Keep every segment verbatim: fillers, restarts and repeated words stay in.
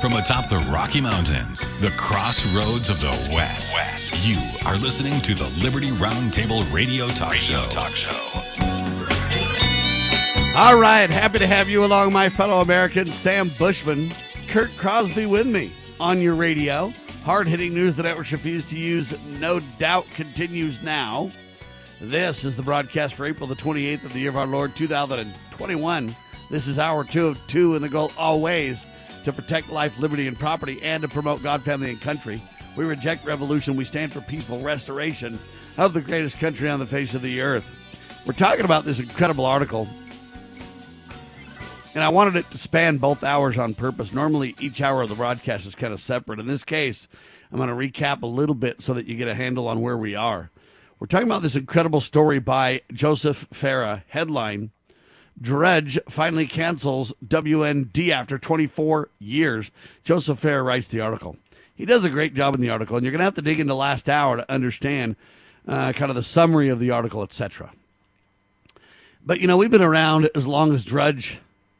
From atop the Rocky Mountains, the crossroads of the West, West. You are listening to the Liberty Roundtable Radio Talk Radio Show. Talk Show. All right, happy to have you along, my fellow Americans. Sam Bushman, Kurt Crosby with me on your radio. Hard-hitting news the networks refuse to use, no doubt, continues now. This is the broadcast for April the twenty-eighth of the year of our Lord, two thousand twenty-one. This is hour two of two, and the goal always to protect life, liberty, and property, and to promote God, family, and country. We reject revolution. We stand for peaceful restoration of the greatest country on the face of the earth. We're talking about this incredible article, and I wanted it to span both hours on purpose. Normally, each hour of the broadcast is kind of separate. In this case, I'm going to recap a little bit so that you get a handle on where we are. We're talking about this incredible story by Joseph Farah. Headline: Drudge finally cancels W N D after twenty-four years. Joseph Farah writes the article. He does a great job in the article, and you're going to have to dig into last hour to understand uh, kind of the summary of the article, et cetera. But, you know, we've been around as long as Drudge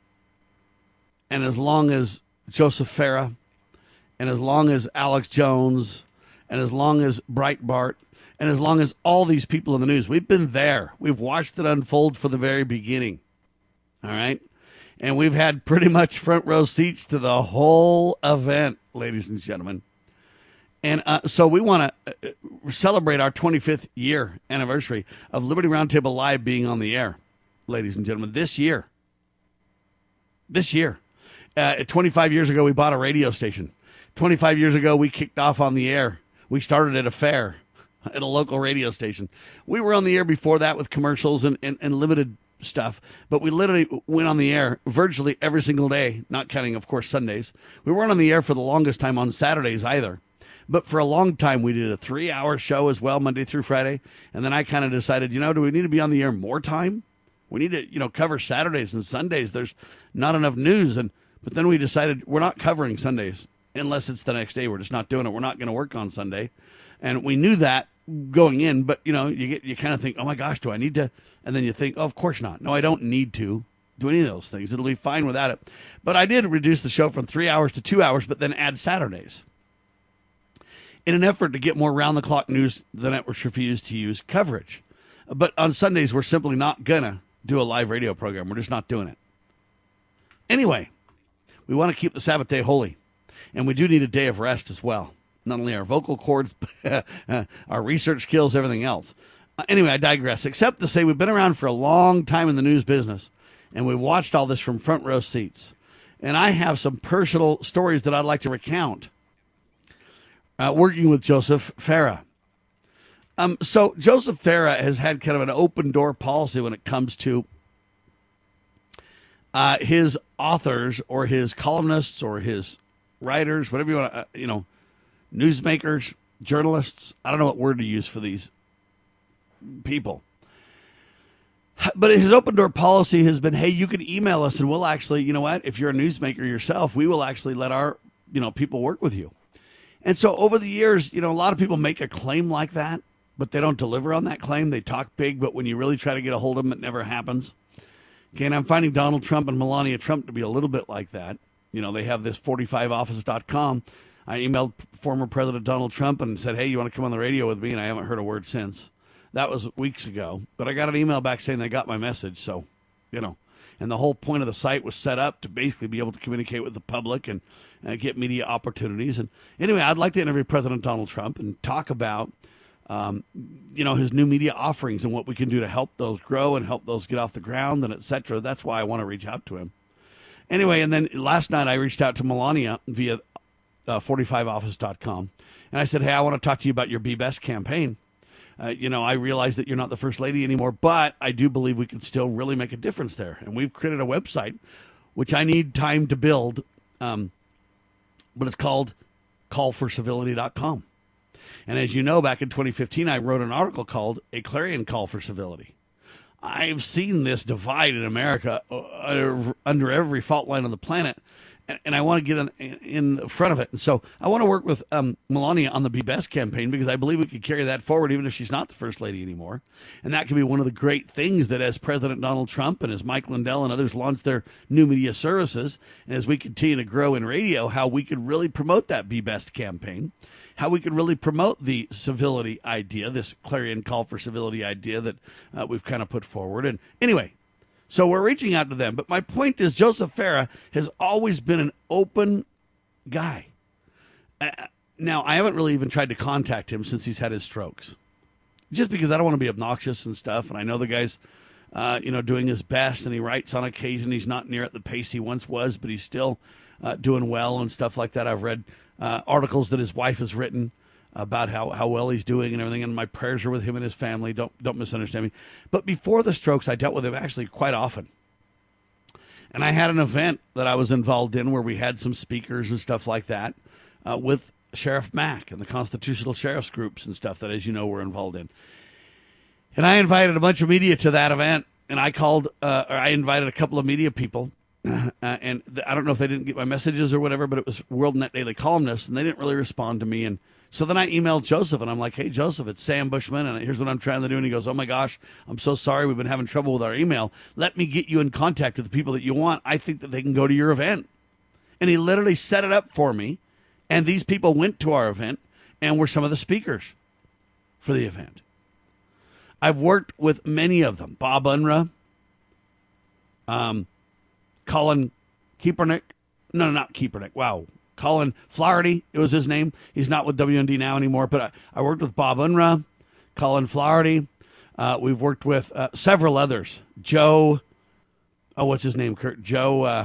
and as long as Joseph Farah and as long as Alex Jones and as long as Breitbart and as long as all these people in the news. We've been there. We've watched it unfold from the very beginning. All right. And we've had pretty much front row seats to the whole event, ladies and gentlemen. And uh, so we want to uh, celebrate our twenty-fifth year anniversary of Liberty Roundtable Live being on the air, ladies and gentlemen, this year. This year. Uh, twenty-five years ago, we bought a radio station. twenty-five years ago, we kicked off on the air. We started at a fair at a local radio station. We were on the air before that with commercials and, and, and limited stuff, but we literally went on the air virtually every single day, not counting, of course, Sundays. We weren't on the air for the longest time on Saturdays either, but for a long time we did a three-hour show as well, Monday through Friday, and then I kind of decided, you know, do we need to be on the air more time? We need to, you know, cover Saturdays and Sundays. There's not enough news, and but then we decided we're not covering Sundays unless it's the next day. We're just not doing it. We're not going to work on Sunday, and we knew that going in, but, you know, you get you kind of think, oh, my gosh, do I need to? And then you think, oh, of course not. No, I don't need to do any of those things. It'll be fine without it. But I did reduce the show from three hours to two hours, but then add Saturdays in an effort to get more round-the-clock news the networks refuse to use coverage. But on Sundays, we're simply not going to do a live radio program. We're just not doing it. Anyway, we want to keep the Sabbath day holy, and we do need a day of rest as well. Not only our vocal cords, our research skills, everything else. Uh, anyway, I digress, except to say we've been around for a long time in the news business, and we've watched all this from front row seats. And I have some personal stories that I'd like to recount uh, working with Joseph Farah. Um, so Joseph Farah has had kind of an open-door policy when it comes to uh, his authors or his columnists or his writers, whatever you want to, uh, you know, newsmakers, journalists. I don't know what word to use for these people. But his open door policy has been, hey, you can email us and we'll actually, you know what, if you're a newsmaker yourself, we will actually let our, you know, people work with you. And so over the years, you know, a lot of people make a claim like that, but they don't deliver on that claim. They talk big, but when you really try to get a hold of them, it never happens. Okay, and I'm finding Donald Trump and Melania Trump to be a little bit like that. You know, they have this forty-five office dot com. I emailed former President Donald Trump and said, hey, you want to come on the radio with me? And I haven't heard a word since. That was weeks ago. But I got an email back saying they got my message. So, you know, and the whole point of the site was set up to basically be able to communicate with the public and uh, get media opportunities. And anyway, I'd like to interview President Donald Trump and talk about, um, you know, his new media offerings and what we can do to help those grow and help those get off the ground and et cetera. That's why I want to reach out to him. Anyway, and then last night I reached out to Melania via Uh, forty-five office dot com. And I said, hey, I want to talk to you about your Be Best campaign. Uh, you know, I realize that you're not the first lady anymore, but I do believe we can still really make a difference there. And we've created a website, which I need time to build, um, but it's called call for civility dot com. And as you know, back in twenty fifteen, I wrote an article called A Clarion Call for Civility. I've seen this divide in America uh, under every fault line on the planet. and, and I want to get in, in the front of it. And so I want to work with um, Melania on the Be Best campaign, because I believe we could carry that forward even if she's not the first lady anymore. And that could be one of the great things that as President Donald Trump and as Mike Lindell and others launch their new media services, and as we continue to grow in radio, how we could really promote that Be Best campaign, how we could really promote the civility idea, this clarion call for civility idea that uh, we've kind of put forward. And anyway, so we're reaching out to them. But my point is, Joseph Farah has always been an open guy. Uh, now, I haven't really even tried to contact him since he's had his strokes, just because I don't want to be obnoxious and stuff. And I know the guy's, uh, you know, doing his best, and he writes on occasion. He's not near at the pace he once was, but he's still uh, doing well and stuff like that. I've read uh, articles that his wife has written about how, how well he's doing and everything, and my prayers are with him and his family. Don't don't misunderstand me. But before the strokes, I dealt with him actually quite often. And I had an event that I was involved in where we had some speakers and stuff like that uh, with Sheriff Mack and the constitutional sheriffs groups and stuff that, as you know, we're involved in. And I invited a bunch of media to that event, and I called, uh, or I invited a couple of media people, uh, and th- I don't know if they didn't get my messages or whatever, but it was World Net Daily columnists, and they didn't really respond to me. And so then I emailed Joseph, and I'm like, hey, Joseph, it's Sam Bushman, and here's what I'm trying to do. And he goes, oh, my gosh, I'm so sorry. We've been having trouble with our email. Let me get you in contact with the people that you want. I think that they can go to your event. And he literally set it up for me, and these people went to our event and were some of the speakers for the event. I've worked with many of them. Bob Unruh, um, Colin Kaepernick. No, no, not Kaepernick. Wow. Colin Flaherty, it was his name. He's not with W N D now anymore, but I, I worked with Bob Unruh, Colin Flaherty. Uh, we've worked with uh, several others. Joe, oh, what's his name, Kurt? Joe, uh,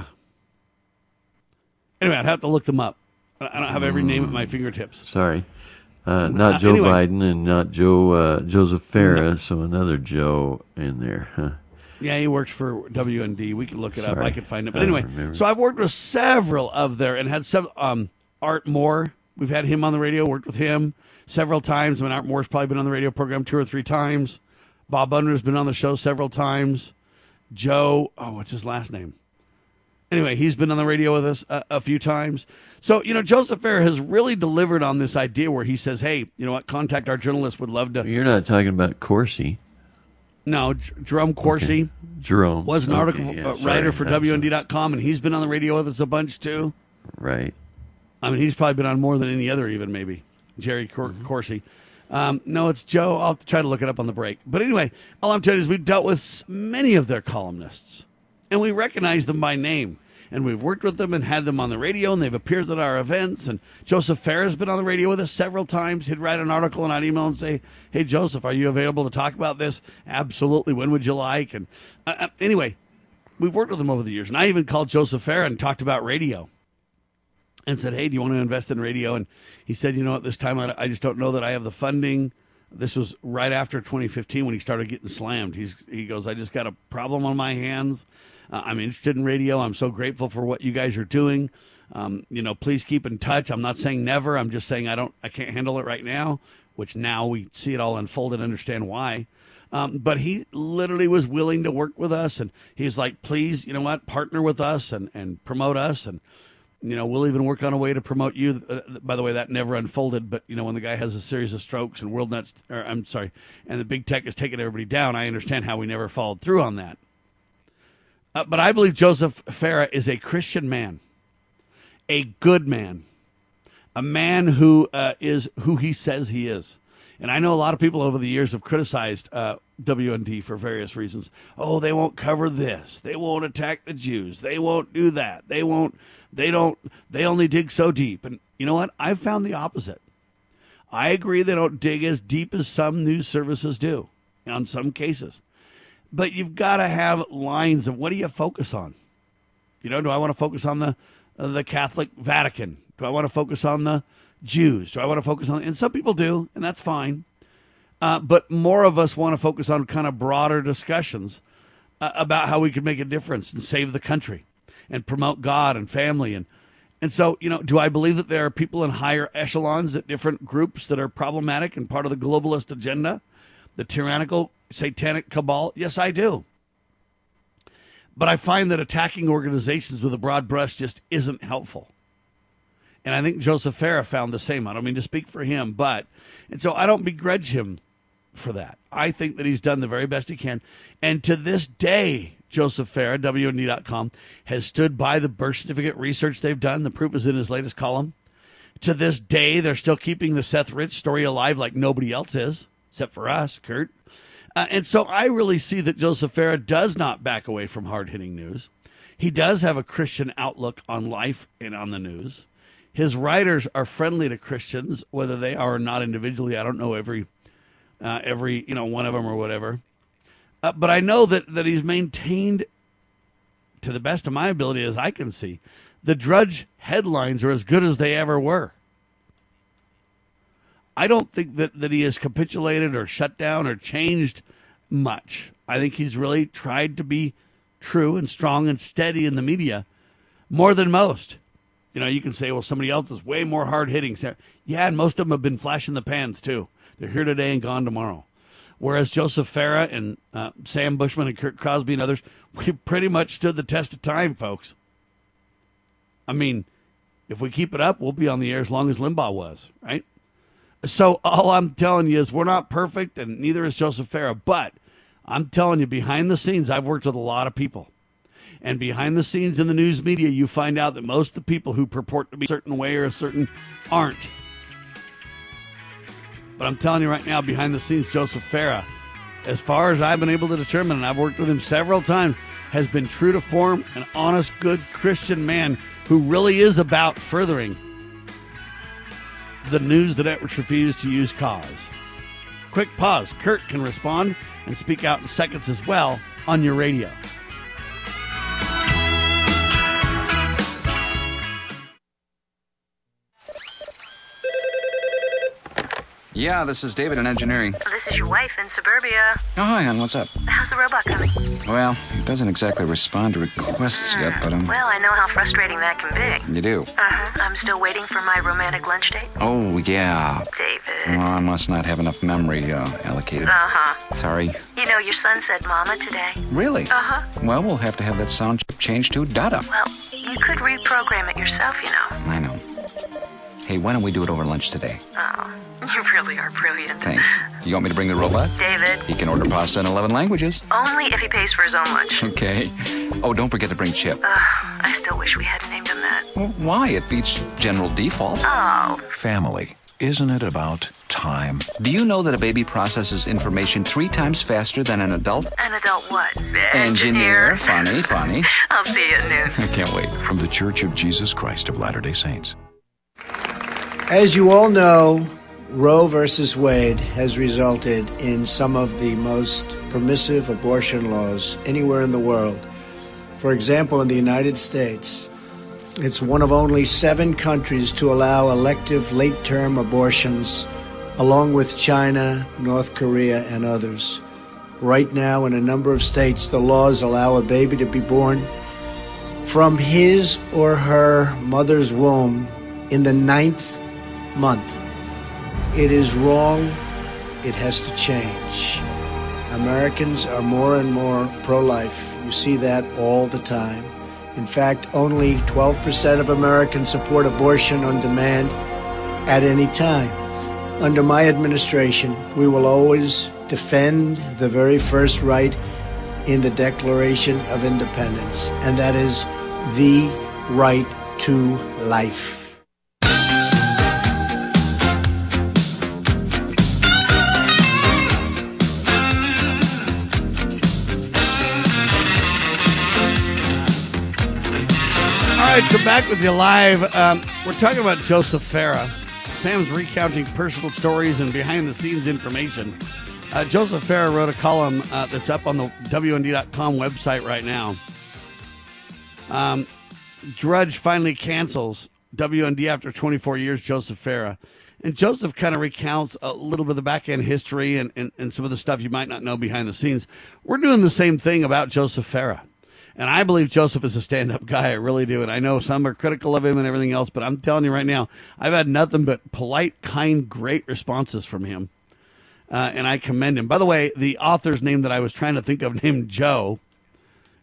anyway, I'd have to look them up. I don't have every name at my fingertips. Sorry. Uh, not uh, Joe anyway. Biden and not Joe uh, Joseph Farah, no. So another Joe in there. Huh? Yeah, he works for W N D. We could look it Sorry. up. I could find it. But anyway, so I've worked with several of there and had several. Um, Art Moore, we've had him on the radio, worked with him several times. I mean, Art Moore's probably been on the radio program two or three times. Bob Unruh's been on the show several times. Joe, oh, what's his last name? Anyway, he's been on the radio with us a, a few times. So, you know, Joseph Farah has really delivered on this idea where he says, hey, you know what, contact our journalists, would love to. You're not talking about Corsi. No, J- Jerome Corsi. Okay. Jerome. Was an okay, article yeah, uh, sorry, writer for I'm W N D dot com, and he's been on the radio with us a bunch, too. Right. I mean, he's probably been on more than any other even, maybe. Jerry Cor- mm-hmm. Corsi. Um, no, it's Joe. I'll try to look it up on the break. But anyway, all I'm telling you is we've dealt with many of their columnists, and we recognize them by name. And we've worked with them and had them on the radio, and they've appeared at our events. And Joseph Farah has been on the radio with us several times. He'd write an article, and I'd email and say, hey, Joseph, are you available to talk about this? Absolutely. When would you like? And uh, anyway, we've worked with them over the years. And I even called Joseph Farah and talked about radio and said, hey, do you want to invest in radio? And he said, you know, at this time, I, I just don't know that I have the funding. This was right after twenty fifteen when he started getting slammed. He's, he goes, I just got a problem on my hands. Uh, I'm interested in radio. I'm so grateful for what you guys are doing. Um, you know, please keep in touch. I'm not saying never. I'm just saying I don't, I can't handle it right now, which now we see it all unfold and understand why. Um, but he literally was willing to work with us. And he's like, please, you know what, partner with us and, and promote us. And, you know, we'll even work on a way to promote you. Uh, by the way, that never unfolded. But, you know, when the guy has a series of strokes and WorldNet's, or I'm sorry, and the big tech is taking everybody down, I understand how we never followed through on that. Uh, but I believe Joseph Farah is a Christian man, a good man, a man who uh, is who he says he is. And I know a lot of people over the years have criticized uh, W N D for various reasons. Oh, they won't cover this. They won't attack the Jews. They won't do that. They won't. They don't. They only dig so deep. And you know what? I've found the opposite. I agree they don't dig as deep as some news services do on some cases. But you've got to have lines of what do you focus on? You know, do I want to focus on the uh, the Catholic Vatican? Do I want to focus on the Jews? Do I want to focus on, and some people do, and that's fine. Uh, but more of us want to focus on kind of broader discussions uh, about how we could make a difference and save the country and promote God and family. And, and so, you know, do I believe that there are people in higher echelons at different groups that are problematic and part of the globalist agenda, the tyrannical satanic cabal? Yes, I do. But I find that attacking organizations with a broad brush just isn't helpful. And I think Joseph Farah found the same. I don't mean to speak for him, but, and so I don't begrudge him for that. I think that he's done the very best he can. And to this day, Joseph Farah, W N D dot com, has stood by the birth certificate research they've done. The proof is in his latest column. To this day, they're still keeping the Seth Rich story alive like nobody else is, except for us, Kurt. Uh, and so I really see that Joseph Farah does not back away from hard-hitting news. He does have a Christian outlook on life and on the news. His writers are friendly to Christians, whether they are or not individually. I don't know every, uh, every you know, one of them or whatever. Uh, but I know that, that he's maintained, to the best of my ability as I can see, the Drudge headlines are as good as they ever were. I don't think that, that he has capitulated or shut down or changed much. I think he's really tried to be true and strong and steady in the media more than most. You know, you can say, well, somebody else is way more hard-hitting. Yeah, and most of them have been flash in the pans, too. They're here today and gone tomorrow. Whereas Joseph Farah and uh, Sam Bushman and Kurt Crosby and others, we pretty much stood the test of time, folks. I mean, if we keep it up, we'll be on the air as long as Limbaugh was, right? So all I'm telling you is we're not perfect, and neither is Joseph Farah. But I'm telling you, behind the scenes, I've worked with a lot of people. And behind the scenes in the news media, you find out that most of the people who purport to be a certain way or a certain aren't. But I'm telling you right now, behind the scenes, Joseph Farah, as far as I've been able to determine, and I've worked with him several times, has been true to form, an honest, good Christian man who really is about furthering the news that it refused to use cause. Quick pause. Kurt can respond and speak out in seconds as well on your radio. Yeah, this is David in engineering. This is your wife in suburbia. Oh, hi, hon. What's up? How's the robot coming? Well, it doesn't exactly respond to requests Hmm. yet, but I'm... Well, I know how frustrating that can be. You do? Uh-huh. I'm still waiting for my romantic lunch date. Oh, yeah. David. Well, I must not have enough memory uh, allocated. Uh-huh. Sorry. You know, your son said mama today. Really? Uh-huh. Well, we'll have to have that sound chip changed to Dada. Well, you could reprogram it yourself, you know. I know. Hey, why don't we do it over lunch today? Oh, you really are brilliant. Thanks. You want me to bring the robot? David. He can order pasta in eleven languages. Only if he pays for his own lunch. Okay. Oh, don't forget to bring Chip. Ugh, I still wish we had named him that. Well, why? It beats general default. Oh. Family. Isn't it about time? Do you know that a baby processes information three times faster than an adult? An adult what? Engineer. Funny, funny. I'll see you at noon. I can't wait. From the Church of Jesus Christ of Latter-day Saints. As you all know, Roe versus Wade has resulted in some of the most permissive abortion laws anywhere in the world. For example, in the United States, it's one of only seven countries to allow elective late-term abortions, along with China, North Korea, and others. Right now, in a number of states, the laws allow a baby to be born from his or her mother's womb in the ninth month. It is wrong. It has to change. Americans are more and more pro-life. You see that all the time. In fact, only twelve percent of Americans support abortion on demand at any time. Under my administration, we will always defend the very first right in the Declaration of Independence, and that is the right to life. All right, so back with you live. Um, we're talking about Joseph Farah. Sam's recounting personal stories and behind-the-scenes information. Uh, Joseph Farah wrote a column uh, that's up on the W N D dot com website right now. Um, Drudge finally cancels W N D after twenty-four years, Joseph Farah. And Joseph kind of recounts a little bit of the back-end history and, and, and some of the stuff you might not know behind the scenes. We're doing the same thing about Joseph Farah. And I believe Joseph is a stand-up guy. I really do. And I know some are critical of him and everything else, but I'm telling you right now, I've had nothing but polite, kind, great responses from him. Uh, and I commend him. By the way, the author's name that I was trying to think of, named Joe,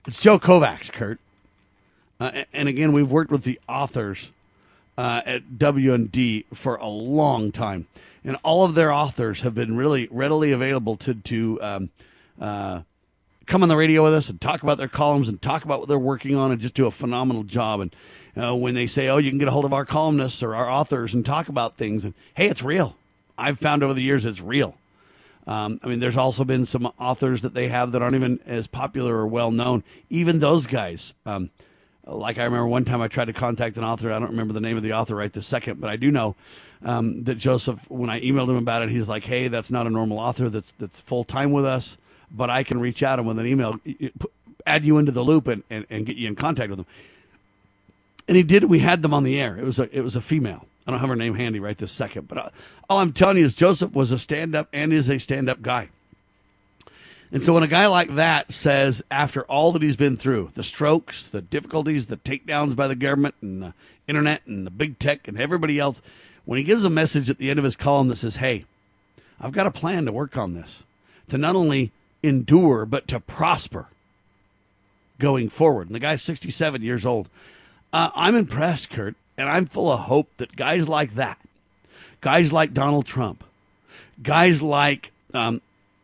It's Joe Kovacs, Kurt. Uh, and again, we've worked with the authors uh, at W and D for a long time. And all of their authors have been really readily available to, to um, uh, come on the radio with us and talk about their columns and talk about what they're working on and just do a phenomenal job. And uh, when they say, oh, you can get a hold of our columnists or our authors and talk about things, and hey, it's real. I've found over the years it's real. Um, I mean, there's also been some authors that they have that aren't even as popular or well known. Even those guys, um, like I remember one time I tried to contact an author. I don't remember the name of the author right this second, but I do know um, that Joseph, when I emailed him about it, he's like, hey, that's not a normal author that's that's full-time with us, but I can reach out and with an email, add you into the loop and, and, and get you in contact with them. And he did. We had them on the air. It was a, it was a female. I don't have her name handy right this second, but all I'm telling you is Joseph was a stand-up and is a stand-up guy. And so when a guy like that says, after all that he's been through, the strokes, the difficulties, the takedowns by the government and the internet and the big tech and everybody else, when he gives a message at the end of his column that says, hey, I've got a plan to work on this, to not only endure, but to prosper going forward. And the guy's sixty-seven years old. Uh, I'm impressed, Kurt. And I'm full of hope that guys like that, guys like Donald Trump, guys like um,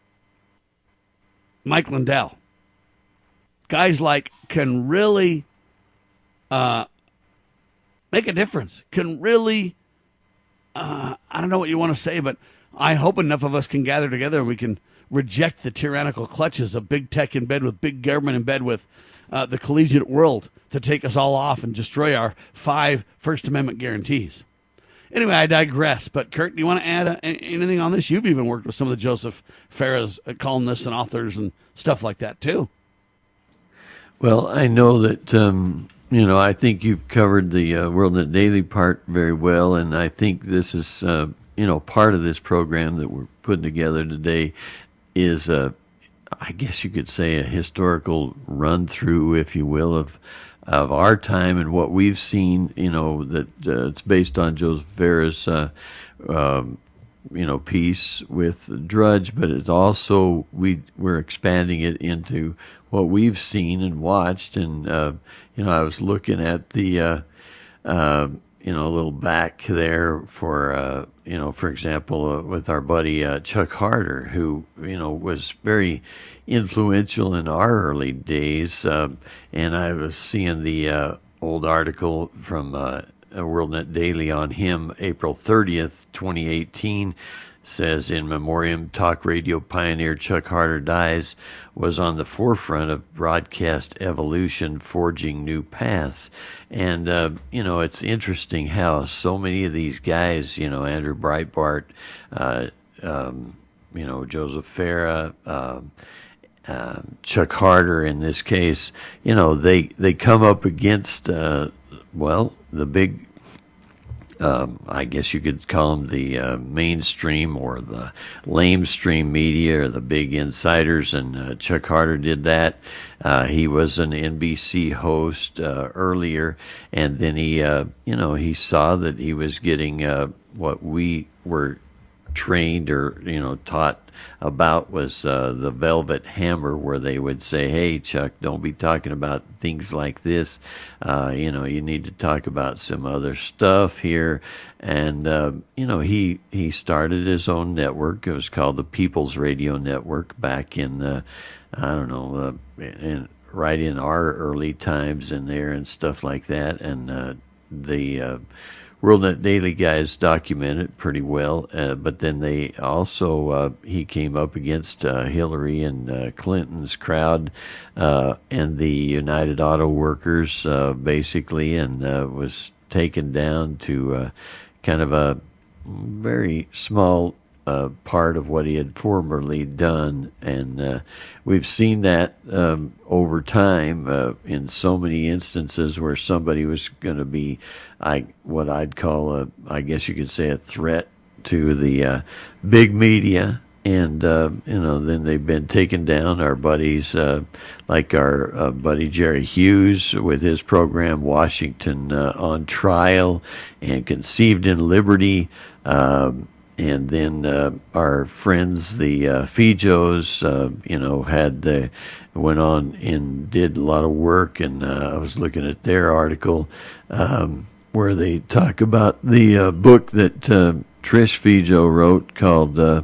Mike Lindell, guys like can really uh, make a difference, can really, uh, I don't know what you want to say, but I hope enough of us can gather together and we can reject the tyrannical clutches of big tech in bed with big government in bed with uh, the collegiate world to take us all off and destroy our five First Amendment guarantees. Anyway, I digress. But, Kurt, do you want to add uh, anything on this? You've even worked with some of the Joseph Farah's uh, columnists and authors and stuff like that, too. Well, I know that, um, you know, I think you've covered the uh, WorldNet Daily part very well, and I think this is, uh, you know, part of this program that we're putting together today is, uh, I guess you could say, a historical run-through, if you will, of of our time and what we've seen, you know, that uh, it's based on Joseph Farah's, uh, um, you know, piece with Drudge, but it's also, we, we're expanding it into what we've seen and watched. And, uh, you know, I was looking at the, uh, uh, you know, a little back there for, uh, you know, for example, uh, with our buddy uh, Chuck Harder, who, you know, was very influential in our early days. Uh, and I was seeing the uh, old article from uh, WorldNet Daily on him, April thirtieth, twenty eighteen, says, in memoriam, talk radio pioneer Chuck Harder dies, was on the forefront of broadcast evolution, forging new paths. And, uh, you know, it's interesting how so many of these guys, you know, Andrew Breitbart, uh, um, you know, Joseph Farah, uh, uh, Chuck Harder in this case, you know, they, they come up against, uh, well, the big, Um, I guess you could call them the uh, mainstream or the lamestream media or the big insiders, and uh, Chuck Harder did that. Uh, he was an N B C host uh, earlier, and then he, uh, you know, he saw that he was getting uh, what we were trained or, you know, taught about was uh, the Velvet Hammer, where they would say, hey, Chuck, don't be talking about things like this. Uh, you know, you need to talk about some other stuff here. And, uh, you know, he, he started his own network. It was called the People's Radio Network back in, uh, I don't know, uh, in, right in our early times in there and stuff like that. And uh, the uh, WorldNet Daily guys document it pretty well, uh, but then they also, uh, he came up against uh, Hillary and uh, Clinton's crowd uh, and the United Auto Workers, uh, basically, and uh, was taken down to uh, kind of a very small uh, part of what he had formerly done. And uh, we've seen that um, over time uh, in so many instances where somebody was going to be I what I'd call a, I guess you could say, a threat to the uh, big media, and uh, you know, then they've been taken down. Our buddies, uh, like our uh, buddy Jerry Hughes with his program Washington uh, on Trial and Conceived in Liberty, um, and then uh, our friends, the uh, Fijos, uh, you know, had uh, went on and did a lot of work, and uh, I was looking at their article um, where they talk about the uh, book that uh, Trish Fijo wrote called uh,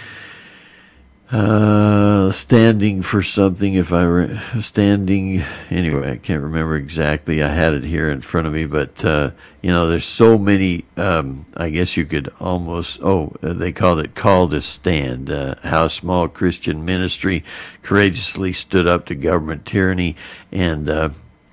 uh, "Standing for Something." If I re- standing anyway, I can't remember exactly. I had it here in front of me, but uh, you know, there's so many. Um, I guess you could almost. Oh, they called it "Call to Stand." Uh, how a small Christian ministry courageously stood up to government tyranny, and uh,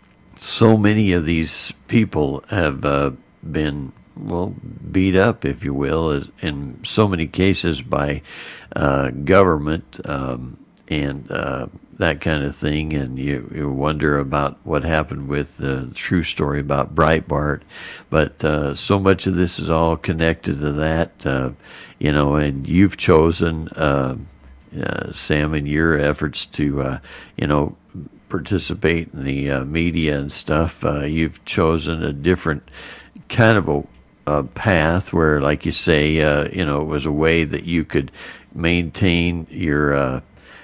so many of these people have uh, been, well, beat up, if you will, in so many cases by uh, government um, and uh, that kind of thing. And you, you wonder about what happened with the true story about Breitbart. But uh, so much of this is all connected to that, uh, you know, and you've chosen, uh, uh, Sam, in your efforts to, uh, you know, participate in the uh, media and stuff. Uh, you've chosen a different kind of a Uh, path where, like you say, uh, you know, it was a way that you could maintain your uh,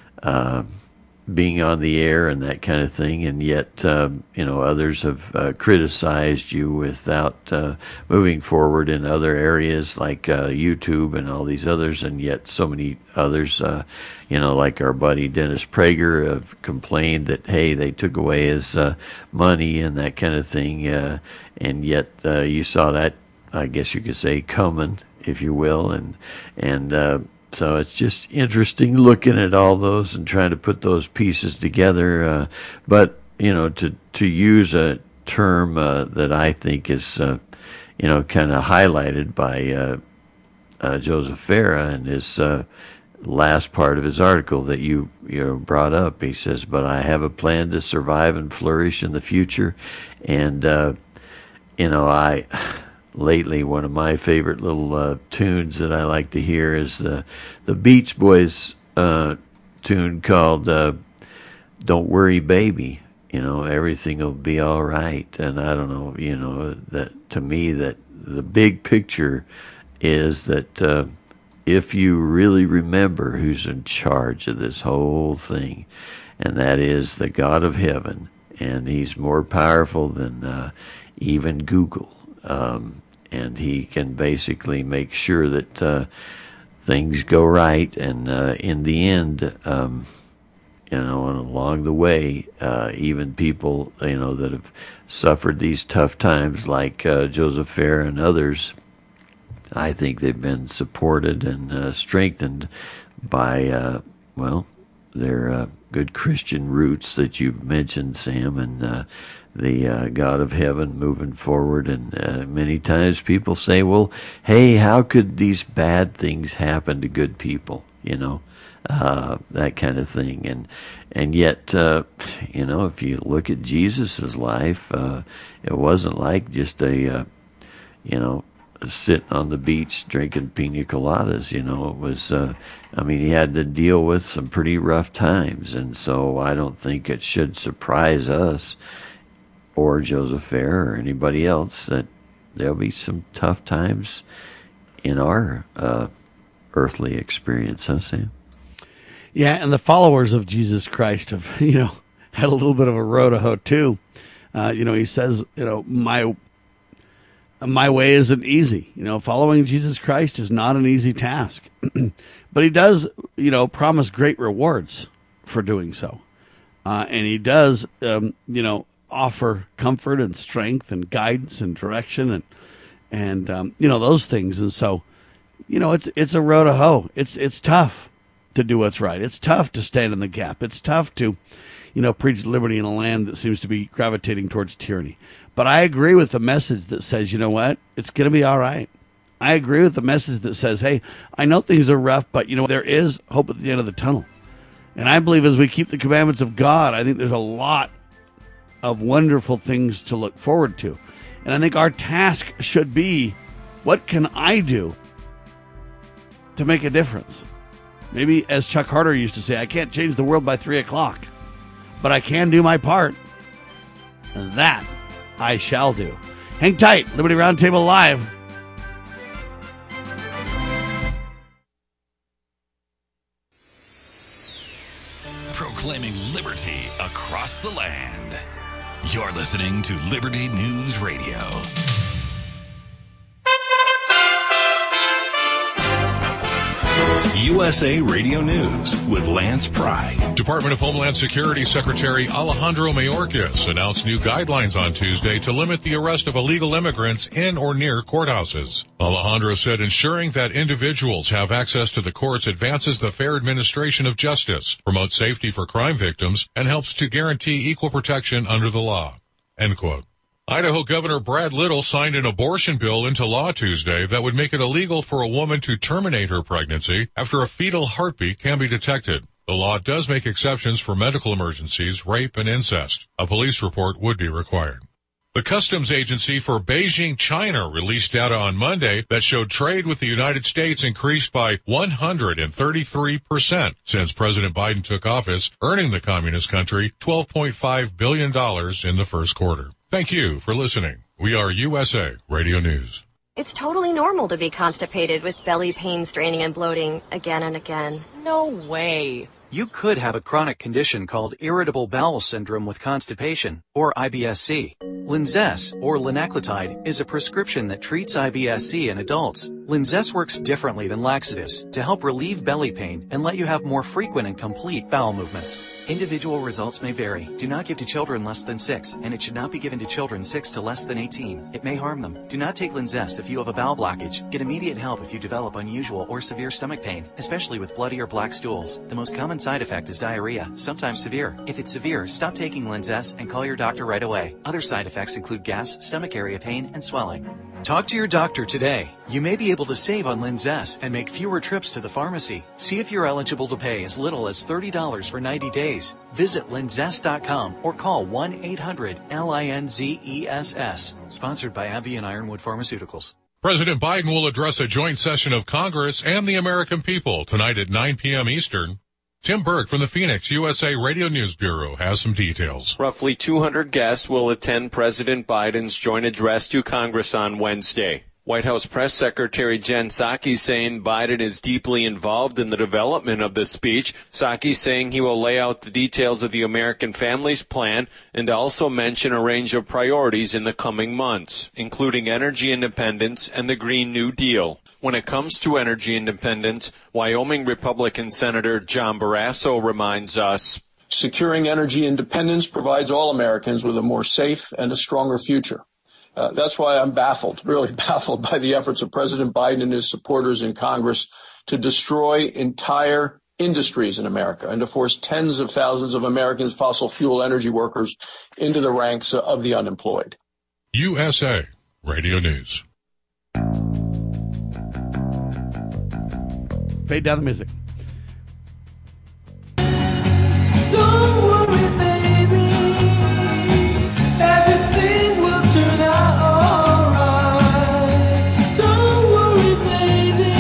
uh, being on the air and that kind of thing, and yet, uh, you know, others have uh, criticized you without uh, moving forward in other areas like uh, YouTube and all these others, and yet so many others, uh, you know, like our buddy Dennis Prager, have complained that, hey, they took away his uh, money and that kind of thing, uh, and yet uh, you saw that, I guess you could say, coming, if you will, and and uh, so it's just interesting looking at all those and trying to put those pieces together. Uh, but you know, to to use a term uh, that I think is uh, you know kind of highlighted by uh, uh, Joseph Farah in his uh, last part of his article that you you know brought up. He says, "But I have a plan to survive and flourish in the future," and uh, you know I. Lately, one of my favorite little uh, tunes that I like to hear is the the Beach Boys uh, tune called uh, "Don't Worry, Baby." You know, everything will be all right. And I don't know, you know, that to me that the big picture is that uh, if you really remember who's in charge of this whole thing, and that is the God of heaven, and He's more powerful than uh, even Google. Um, and he can basically make sure that uh, things go right, and uh, in the end, um, you know, and along the way, uh, even people, you know, that have suffered these tough times, like uh, Joseph Farah and others, I think they've been supported and uh, strengthened by, uh, well, their uh, good Christian roots that you've mentioned, Sam, and uh, the uh, God of heaven moving forward. And uh, many times people say, well, hey, how could these bad things happen to good people? You know, uh, that kind of thing. And and yet, uh, you know, if you look at Jesus's life, uh, it wasn't like just a, uh, you know, sitting on the beach drinking pina coladas. You know, it was, uh, I mean, he had to deal with some pretty rough times. And so I don't think it should surprise us or Joseph Farah or anybody else that there'll be some tough times in our uh, earthly experience, huh, Sam? Yeah, and the followers of Jesus Christ have, you know, had a little bit of a road to hoe too. Uh, you know, he says, you know, my my way isn't easy. You know, following Jesus Christ is not an easy task. But he does, you know, promise great rewards for doing so. Uh, and he does, um, you know, offer comfort and strength and guidance and direction and, and um, you know, those things. And so, you know, it's it's a road to hoe. It's, it's tough to do what's right. It's tough to stand in the gap. It's tough to, you know, preach liberty in a land that seems to be gravitating towards tyranny. But I agree with the message that says, you know what, it's going to be all right. I agree with the message that says, hey, I know things are rough, but, you know, there is hope at the end of the tunnel. And I believe as we keep the commandments of God, I think there's a lot of wonderful things to look forward to. And I think our task should be, what can I do to make a difference? Maybe, as Chuck Harder used to say, I can't change the world by three o'clock, but I can do my part. And that I shall do. Hang tight. Liberty Roundtable Live. proclaiming liberty across the land. You're listening to Liberty News Radio. U S A Radio News with Lance Pry. Department of Homeland Security Secretary Alejandro Mayorkas announced new guidelines on Tuesday to limit the arrest of illegal immigrants in or near courthouses. Alejandro said ensuring that individuals have access to the courts advances the fair administration of justice, promotes safety for crime victims, and helps to guarantee equal protection under the law. End quote. Idaho Governor Brad Little signed an abortion bill into law Tuesday that would make it illegal for a woman to terminate her pregnancy after a fetal heartbeat can be detected. The law does make exceptions for medical emergencies, rape, and incest. A police report would be required. The Customs Agency for Beijing, China released data on Monday that showed trade with the United States increased by one hundred thirty-three percent since President Biden took office, earning the communist country twelve point five billion dollars in the first quarter. Thank you for listening. We are U S A Radio News. It's totally normal to be constipated with belly pain, straining, and bloating again and again. No way. You could have a chronic condition called irritable bowel syndrome with constipation, or I B S C. Linzess, or linaclotide, is a prescription that treats I B S C in adults. Linzess works differently than laxatives to help relieve belly pain and let you have more frequent and complete bowel movements. Individual results may vary. Do not give to children less than six, and it should not be given to children six to less than eighteen. It may harm them. Do not take Linzess if you have a bowel blockage. Get immediate help if you develop unusual or severe stomach pain, especially with bloody or black stools. The most common side effect is diarrhea, sometimes severe. If it's severe, stop taking Linzess and call your doctor right away. Other side effects include gas, stomach area pain, and swelling. Talk to your doctor today. You may be able to save on Linzess and make fewer trips to the pharmacy. See if you're eligible to pay as little as thirty dollars for ninety days. Visit linzess dot com or call one eight hundred L I N Z E S S. Sponsored by AbbVie and Ironwood Pharmaceuticals. President Biden will address a joint session of Congress and the American people tonight at nine p.m. Eastern. Tim Burke from the Phoenix U S A Radio News Bureau has some details. Roughly two hundred guests will attend President Biden's joint address to Congress on Wednesday. White House Press Secretary Jen Psaki saying Biden is deeply involved in the development of the speech. Psaki saying he will lay out the details of the American Families Plan and also mention a range of priorities in the coming months, including energy independence and the Green New Deal. When it comes to energy independence, Wyoming Republican Senator John Barrasso reminds us, securing energy independence provides all Americans with a more safe and a stronger future. Uh, that's why I'm baffled, really baffled by the efforts of President Biden and his supporters in Congress to destroy entire industries in America and to force tens of thousands of Americans, fossil fuel energy workers, into the ranks of the unemployed. U S A Radio News. Fade down the music. Don't worry, baby. Everything will turn out alright. Don't worry, baby.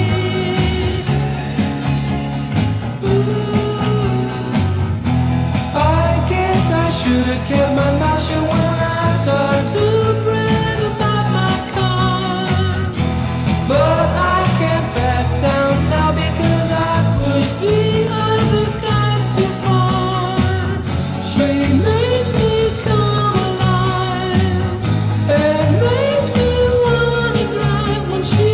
Ooh, I guess I should have kept my mouth shut when I started to brag about my car. But I can't back down now because I pushed the other guys too far. She makes me come alive and makes me wanna cry when she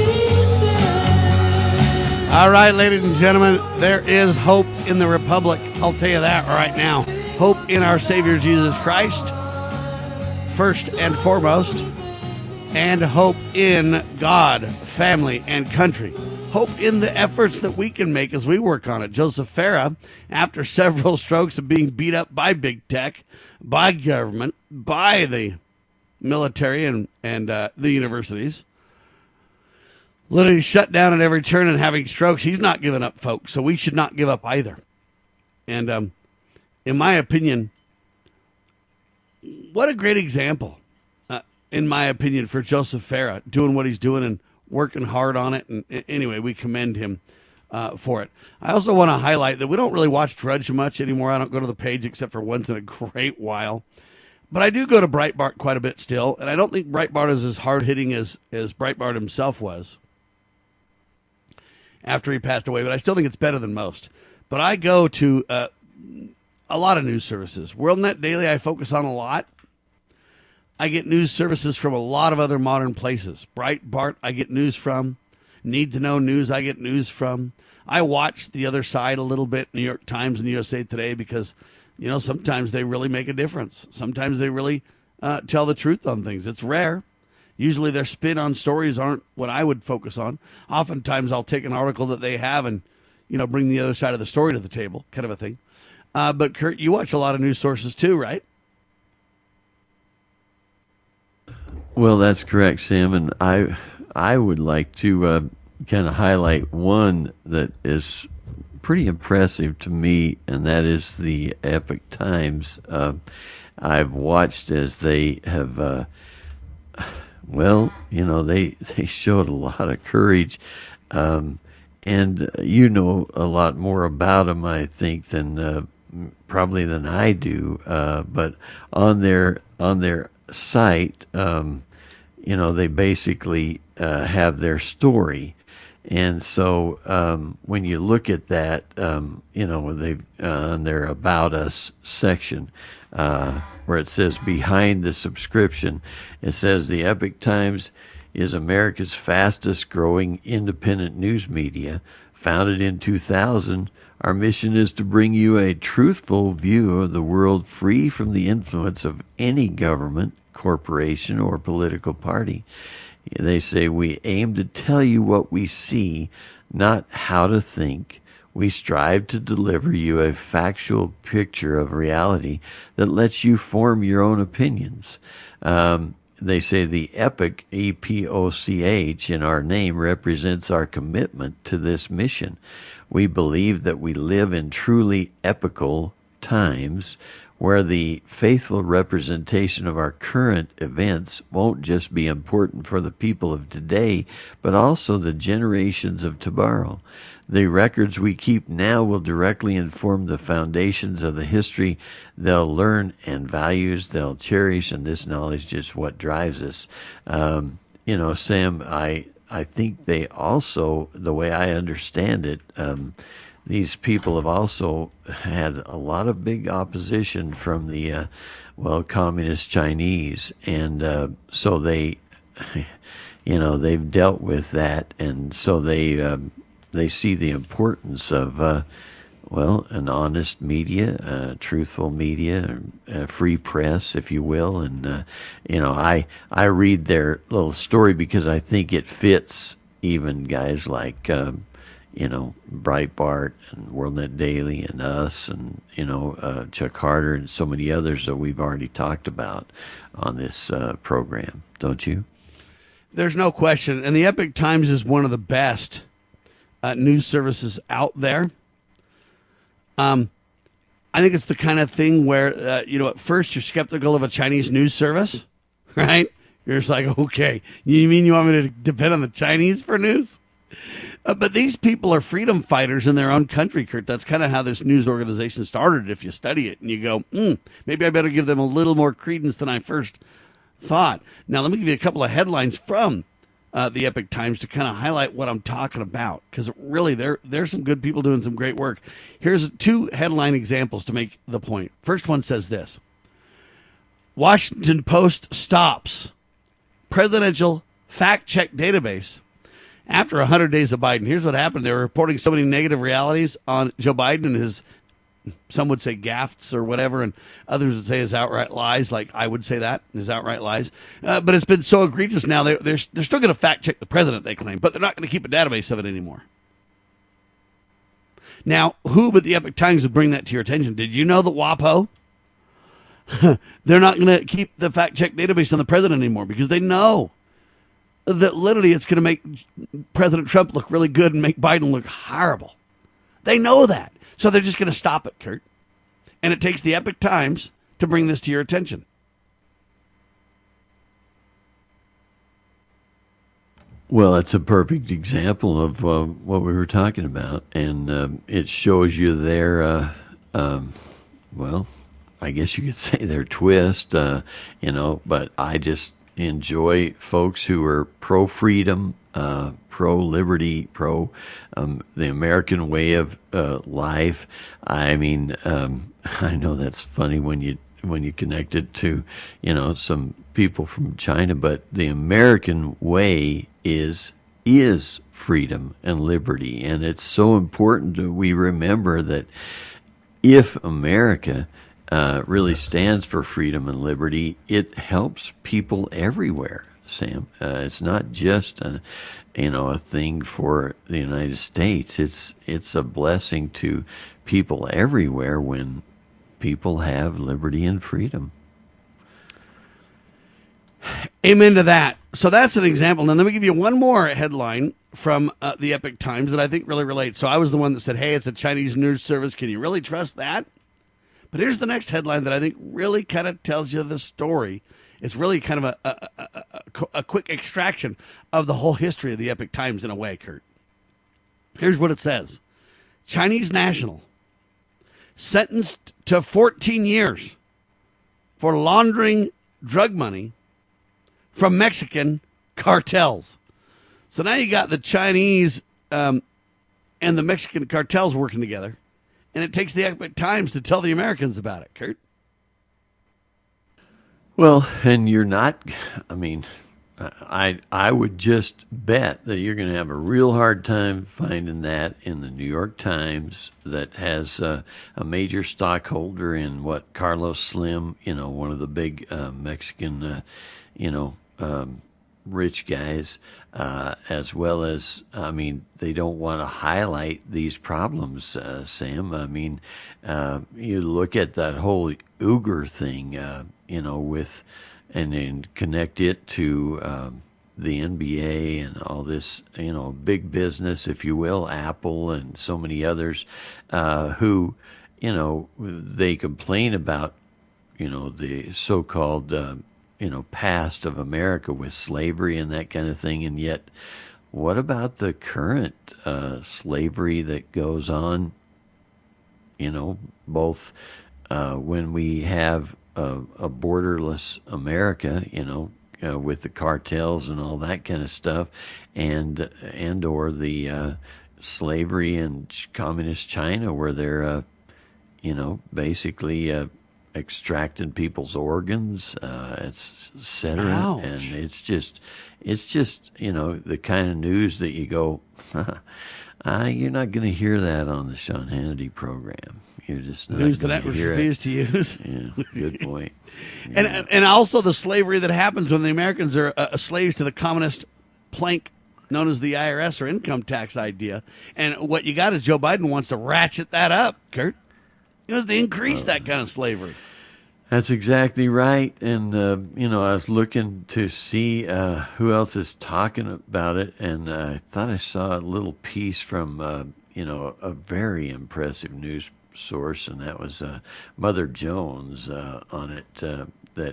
says, All right, ladies and gentlemen, there is hope in the Republic. I'll tell you that right now. Hope in our Savior Jesus Christ, first and foremost, and hope in God, family, and country. Hope in the efforts that we can make as we work on it. Joseph Farah, after several strokes of being beat up by big tech, by government, by the military and, and uh, the universities, literally shut down at every turn and having strokes, he's not giving up, folks, so we should not give up either. And um, in my opinion, what a great example, uh, in my opinion, for Joseph Farah, doing what he's doing and working hard on it. And anyway, we commend him uh, for it. I also want to highlight that we don't really watch Drudge much anymore. I don't go to the page except for once in a great while. But I do go to Breitbart quite a bit still, and I don't think Breitbart is as hard-hitting as, as Breitbart himself was after he passed away, but I still think it's better than most. But I go to uh, a lot of news services. WorldNet Daily I focus on a lot. I get news services from a lot of other modern places. Breitbart I get news from. Need to Know News I get news from. I watch the other side a little bit, New York Times and U S A Today, because, you know, sometimes they really make a difference. Sometimes they really uh, tell the truth on things. It's rare. Usually their spin on stories aren't what I would focus on. Oftentimes I'll take an article that they have and, you know, bring the other side of the story to the table, kind of a thing. Uh, but, Kurt, you watch a lot of news sources too, right? Well, that's correct, Sam. And I, I would like to uh, kind of highlight one that is pretty impressive to me, and that is the Epoch Times. Uh, I've watched as they have... Uh, Well, you know, they, they showed a lot of courage, um, and you know a lot more about them, I think, than uh, probably than I do. Uh, but on their on their site, um, you know, they basically uh, have their story, and so um, when you look at that, um, you know, they uh, on their About Us section. Uh, where it says behind the subscription, it says the Epoch Times is America's fastest growing independent news media. Founded in two thousand, our mission is to bring you a truthful view of the world free from the influence of any government, corporation, or political party. They say we aim to tell you what we see, not how to think. We strive to deliver you a factual picture of reality that lets you form your own opinions. Um, they say the Epoch, E P O C H, in our name represents our commitment to this mission. We believe that we live in truly epochal times where the faithful representation of our current events won't just be important for the people of today, but also the generations of tomorrow. The records we keep now will directly inform the foundations of the history they'll learn and values they'll cherish, and this knowledge is what drives us. Um, you know, Sam, I I think they also, the way I understand it, um, these people have also had a lot of big opposition from the, uh, well, communist Chinese, and uh, so they, you know, they've dealt with that, and so they... Um, They see the importance of, uh, well, an honest media, uh, truthful media, uh, free press, if you will. And, uh, you know, I, I read their little story because I think it fits even guys like, um, you know, Breitbart and WorldNet Daily and us and, you know, uh, Chuck Harder and so many others that we've already talked about on this uh, program, don't you? There's no question. And the Epoch Times is one of the best Uh, news services out there. Um, I think it's the kind of thing where, uh, you know, at first you're skeptical of a Chinese news service, right? You're just like, okay, you mean you want me to depend on the Chinese for news? Uh, but these people are freedom fighters in their own country, Kurt. That's kind of how this news organization started. If you study it and you go, mm, maybe I better give them a little more credence than I first thought. Now, let me give you a couple of headlines from Uh, the Epoch Times to kind of highlight what I'm talking about, because really there there's some good people doing some great work. Here's two headline examples to make the point. First one says this: Washington Post stops presidential fact-check database after one hundred days of Biden. Here's what happened. They were reporting so many negative realities on Joe Biden and his, some would say gaffes or whatever, and others would say his outright lies, like I would say that, his outright lies. Uh, but it's been so egregious now, they're, they're, they're still going to fact-check the president, they claim, but they're not going to keep a database of it anymore. Now, who but the Epoch Times would bring that to your attention? Did you know that WAPO? They're not going to keep the fact-check database on the president anymore because they know that literally it's going to make President Trump look really good and make Biden look horrible. They know that. So they're just going to stop it, Kurt. And it takes the Epoch Times to bring this to your attention. Well, it's a perfect example of uh, what we were talking about. And um, it shows you their, uh, um, well, I guess you could say their twist, uh, you know, but I just enjoy folks who are pro-freedom, uh, pro-liberty, pro um, the American way of uh, life. I mean, um, I know that's funny when you when you connect it to, you know, some people from China, but the American way is is freedom and liberty, and it's so important that we remember that if America uh, really stands for freedom and liberty, it helps people everywhere. Sam, uh, it's not just a, you know, a thing for the United States. It's it's a blessing to people everywhere when people have liberty and freedom. Amen to that. So that's an example. Now let me give you one more headline from uh, the Epoch Times that I think really relates. So I was the one that said, "Hey, it's a Chinese news service. Can you really trust that?" But here's the next headline that I think really kind of tells you the story. It's really kind of a, a, a, a, a quick extraction of the whole history of the Epoch Times in a way, Kurt. Here's what it says. Chinese national sentenced to fourteen years for laundering drug money from Mexican cartels. So now you got the Chinese um, and the Mexican cartels working together, and it takes the Epoch Times to tell the Americans about it, Kurt. Well, and you're not, I mean, I I would just bet that you're going to have a real hard time finding that in the New York Times that has uh, a major stockholder in what, Carlos Slim, you know, one of the big uh, Mexican, uh, you know, um, rich guys, uh, as well as, I mean, they don't want to highlight these problems, uh, Sam. I mean, uh, you look at that whole Uyghur thing, uh, you know, with, and then connect it to um, the N B A and all this, you know, big business, if you will, Apple and so many others, uh, who, you know, they complain about, you know, the so-called, uh, you know, past of America with slavery and that kind of thing. And yet, what about the current uh, slavery that goes on, you know, both uh, when we have a, a borderless America, you know, uh, with the cartels and all that kind of stuff, and and or the uh, slavery in communist China where they're, uh, you know, basically uh, extracting people's organs, uh, et cetera. Ouch. And it's just, it's just, you know, the kind of news that you go, uh, you're not going to hear that on the Sean Hannity program. You're just not news that going I to hear refuse it. to use. Yeah, good point. And Yeah. and also the slavery that happens when the Americans are uh, slaves to the communist plank known as the I R S or income tax idea. And what you got is Joe Biden wants to ratchet that up, Kurt. He wants to increase that kind of slavery. That's exactly right. And, uh, you know, I was looking to see uh, who else is talking about it, and uh, I thought I saw a little piece from, uh, you know, a very impressive news source, and that was uh, Mother Jones uh, on it, uh, that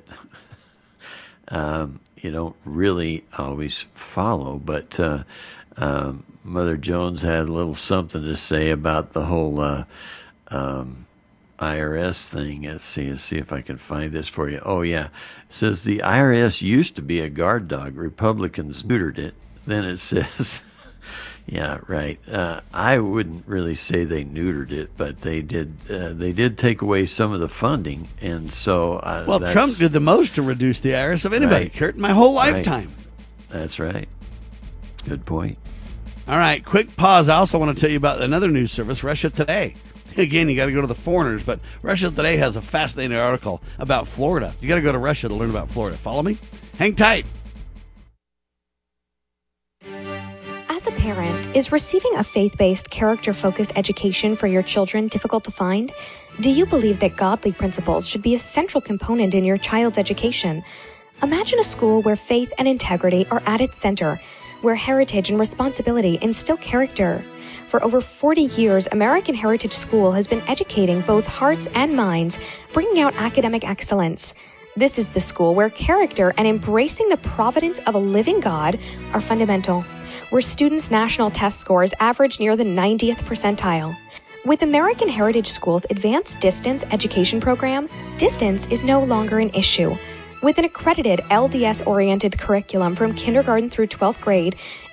um, you don't really always follow, but uh, um, Mother Jones had a little something to say about the whole uh, um, I R S thing. Let's see, let's see if I can find this for you. Oh, yeah. It says the I R S used to be a guard dog. Republicans neutered it. Then it says, yeah, right. Uh, I wouldn't really say they neutered it, but they did. Uh, they did take away some of the funding, and so uh, Well, that's, Trump did the most to reduce the I R S of anybody, Right. Kurt, in my whole Right. lifetime. That's right. Good point. All right, quick pause. I also want to tell you about another news service, Russia Today. Again, you got to go to the foreigners, but Russia Today has a fascinating article about Florida. You got to go to Russia to learn about Florida. Follow me? Hang tight. As a parent, is receiving a faith-based, character-focused education for your children difficult to find? Do you believe that godly principles should be a central component in your child's education? Imagine a school where faith and integrity are at its center, where heritage and responsibility instill character. For over forty years, American Heritage School has been educating both hearts and minds, bringing out academic excellence. This is the school where character and embracing the providence of a living God are fundamental, where students' national test scores average near the ninetieth percentile. With American Heritage School's advanced distance education program, distance is no longer an issue. With an accredited L D S-oriented curriculum from kindergarten through twelfth grade,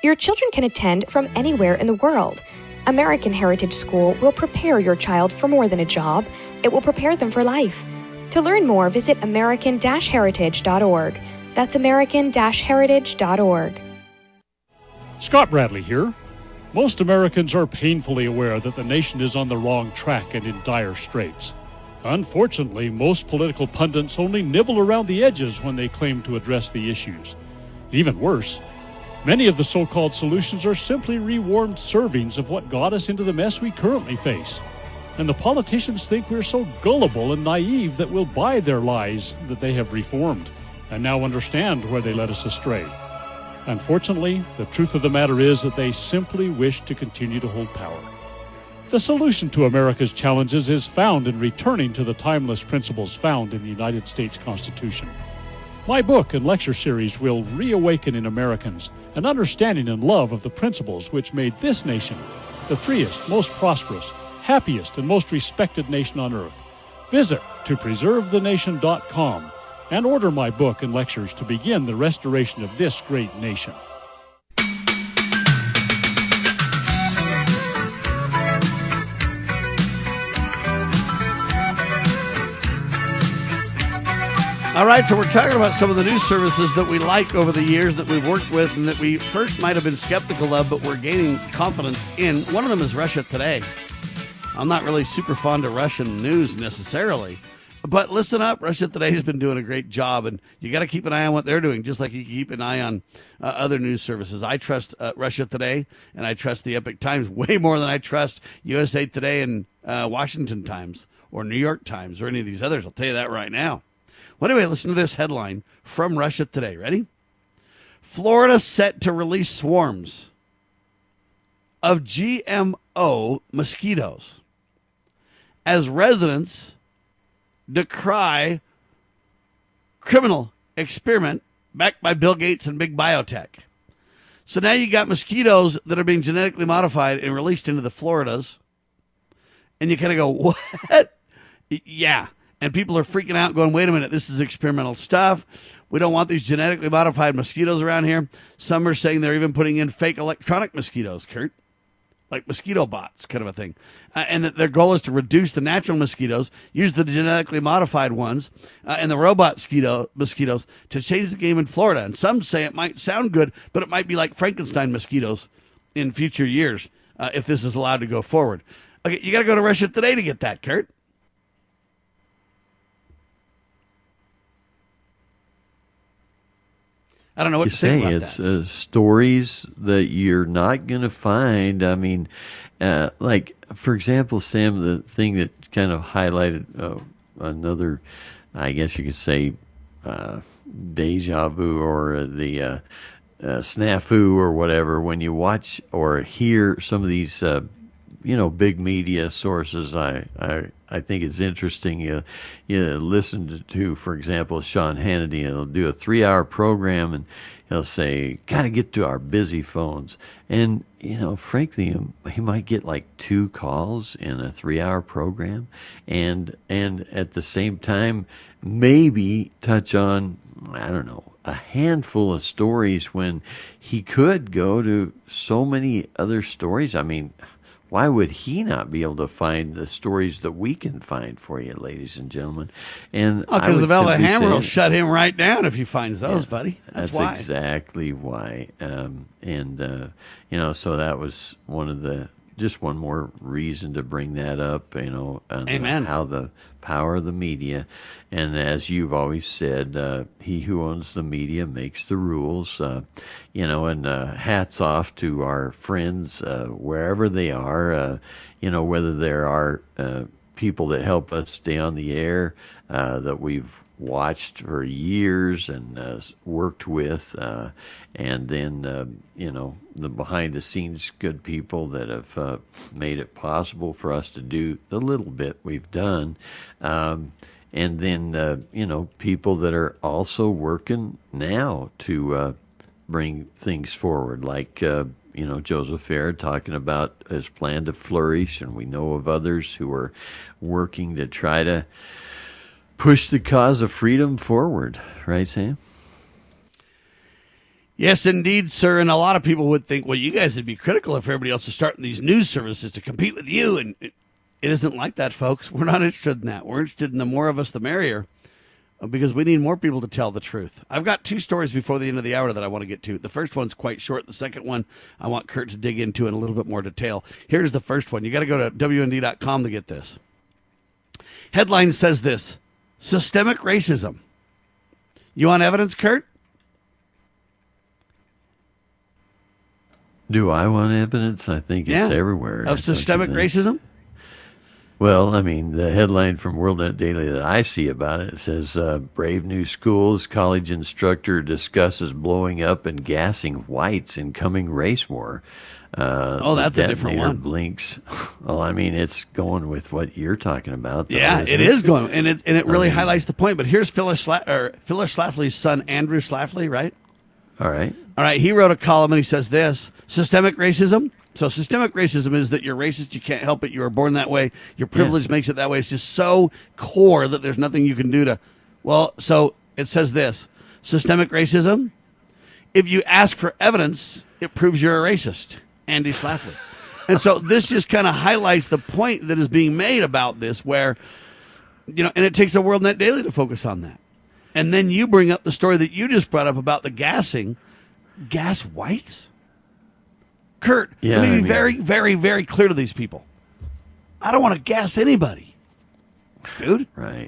Your children can attend from anywhere in the world. American Heritage School will prepare your child for more than a job. It will prepare them for life. To learn more, visit american dash heritage dot org. That's american dash heritage dot org. Scott Bradley here. Most Americans are painfully aware that the nation is on the wrong track and in dire straits. Unfortunately, most political pundits only nibble around the edges when they claim to address the issues. Even worse, many of the so-called solutions are simply rewarmed servings of what got us into the mess we currently face. And the politicians think we're so gullible and naive that we'll buy their lies that they have reformed and now understand where they led us astray. Unfortunately, the truth of the matter is that they simply wish to continue to hold power. The solution to America's challenges is found in returning to the timeless principles found in the United States Constitution. My book and lecture series will reawaken in Americans an understanding and love of the principles which made this nation the freest, most prosperous, happiest, and most respected nation on earth. Visit to preserve the nation dot com and order my book and lectures to begin the restoration of this great nation. All right, so we're talking about some of the news services that we like over the years that we've worked with and that we first might have been skeptical of, but we're gaining confidence in. One of them is Russia Today. I'm not really super fond of Russian news necessarily, but listen up. Russia Today has been doing a great job, and you got to keep an eye on what they're doing, just like you keep an eye on uh, other news services. I trust uh, Russia Today, and I trust the Epoch Times way more than I trust U S A Today and uh, Washington Times or New York Times or any of these others. I'll tell you that right now. Well, anyway, listen to this headline from Russia Today. Ready? Florida set to release swarms of G M O mosquitoes as residents decry criminal experiment backed by Bill Gates and big biotech. So now you got mosquitoes that are being genetically modified and released into the Floridas. And you kind of go, what? Yeah. And people are freaking out going, wait a minute, this is experimental stuff. We don't want these genetically modified mosquitoes around here. Some are saying they're even putting in fake electronic mosquitoes, Kurt, like mosquito bots kind of a thing. Uh, and that their goal is to reduce the natural mosquitoes, use the genetically modified ones, uh, and the robot mosquito, mosquitoes to change the game in Florida. And some say it might sound good, but it might be like Frankenstein mosquitoes in future years uh, if this is allowed to go forward. Okay, you got to go to Russia Today to get that, Kurt. I don't know what you to think say. about It's that. Uh, stories that you're not going to find. I mean, uh, like, for example, Sam, the thing that kind of highlighted uh, another, I guess you could say, uh, deja vu or uh, the uh, uh, snafu or whatever, when you watch or hear some of these, uh, you know, big media sources, I, I, I think it's interesting. You, you listen to, to, for example, Sean Hannity. He'll do a three-hour program, and he'll say, "Got to get to our busy phones." And you know, frankly, he might get like two calls in a three-hour program, and and at the same time, maybe touch on, I don't know, a handful of stories when he could go to so many other stories. I mean, why would he not be able to find the stories that we can find for you, ladies and gentlemen? And Oh, because the Velvet Hammer will shut him right down if he finds those, yeah, buddy. That's, that's why. exactly why. Um, and, uh, you know, so that was one of the, just one more reason to bring that up, you know, and Amen. How the power of the media. And as you've always said, uh, he who owns the media makes the rules, uh, you know, and uh, hats off to our friends, uh, wherever they are, uh, you know, whether there are uh, people that help us stay on the air, uh, that we've watched for years and uh, worked with, uh, and then, uh, you know, the behind-the-scenes good people that have uh, made it possible for us to do the little bit we've done. Um, and then, uh, you know, people that are also working now to uh, bring things forward, like, uh, you know, Joseph Fair talking about his plan to flourish, and we know of others who are working to try to push the cause of freedom forward. Right, Sam? Yes, indeed, sir. And a lot of people would think, well, you guys would be critical if everybody else is starting these news services to compete with you. And it, it isn't like that, folks. We're not interested in that. We're interested in the more of us, the merrier, because we need more people to tell the truth. I've got two stories before the end of the hour that I want to get to. The first one's quite short. The second one I want Kurt to dig into in a little bit more detail. Here's the first one. You got to go to W N D dot com to get this. Headline says this: systemic racism. You want evidence, Kurt? Do I want evidence? I think it's yeah. everywhere. Of systemic racism? Well, I mean, the headline from WorldNet Daily that I see about it, it says, uh, Brave New Schools, college instructor discusses blowing up and gassing whites in coming race war. Uh, oh, that's a different one. Blinks. Well, I mean, it's going with what you're talking about. Though, yeah, it, it is going, and it and it really I mean, highlights the point. But here's Phyllis Sla- or Phyllis Schlafly's son, Andrew Schlafly, right? All right. All right, he wrote a column and he says this: systemic racism. So systemic racism is that you're racist, you can't help it, you were born that way, your privilege yeah. makes it that way. It's just so core that there's nothing you can do to... Well, so it says this: systemic racism, if you ask for evidence, it proves you're a racist. Andy Schlafly. And so this just kind of highlights the point that is being made about this, where, you know, and it takes a WorldNet Daily to focus on that. And then you bring up the story that you just brought up about the gassing. Gas whites? Kurt, yeah, let me be I mean, very, very, very clear to these people. I don't want to gas anybody, dude. Right.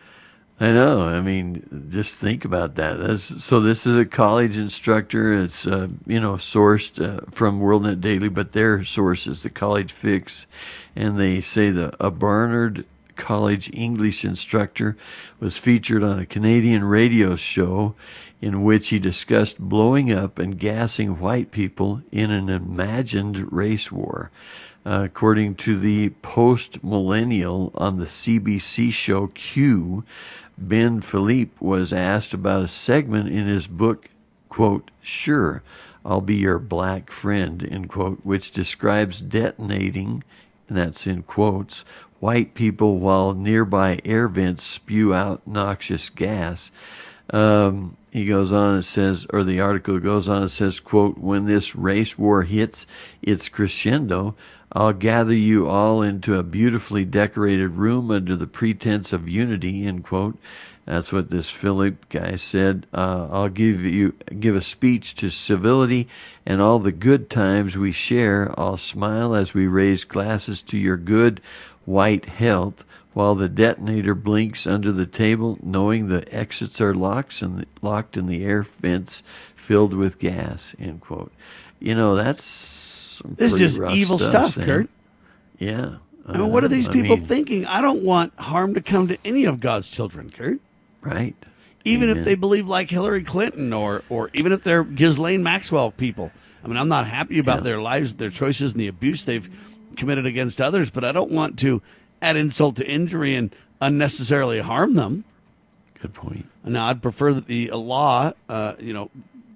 I know. I mean, just think about that. That's, so this is a college instructor. It's, uh, you know, sourced uh, from WorldNet Daily, but their source is the College Fix. And they say that a Barnard College English instructor was featured on a Canadian radio show in which he discussed blowing up and gassing white people in an imagined race war. Uh, according to the Post-Millennial on the C B C show Q, Ben Philippe was asked about a segment in his book, quote, Sure, I'll Be Your Black Friend, end quote, which describes detonating, and that's in quotes, white people while nearby air vents spew out noxious gas. Um, he goes on and says, or the article goes on and says, quote, when this race war hits its crescendo, I'll gather you all into a beautifully decorated room under the pretense of unity, end quote. That's what this Philip guy said. Uh, I'll give you give a speech to civility and all the good times we share. I'll smile as we raise glasses to your good white health, while the detonator blinks under the table, knowing the exits are locked and locked in the air vents filled with gas, end quote. You know, that's some this is just rough evil stuff, Sam. Kurt. Yeah. I mean, what are these I people mean, thinking? I don't want harm to come to any of God's children, Kurt. Right. Even Amen. if they believe like Hillary Clinton, or or even if they're Ghislaine Maxwell people. I mean, I'm not happy about Yeah. their lives, their choices, and the abuse they've committed against others, but I don't want to add insult to injury and unnecessarily harm them. Good point. Now, I'd prefer that the law, uh, you know,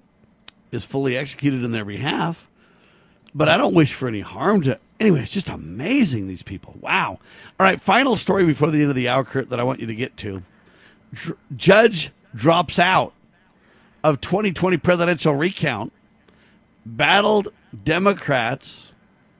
is fully executed in their behalf, but I don't wish for any harm to... Anyway, it's just amazing, these people. Wow. All right, final story before the end of the hour, Kurt, that I want you to get to. Dr- Judge drops out of twenty twenty presidential recount. Battled Democrats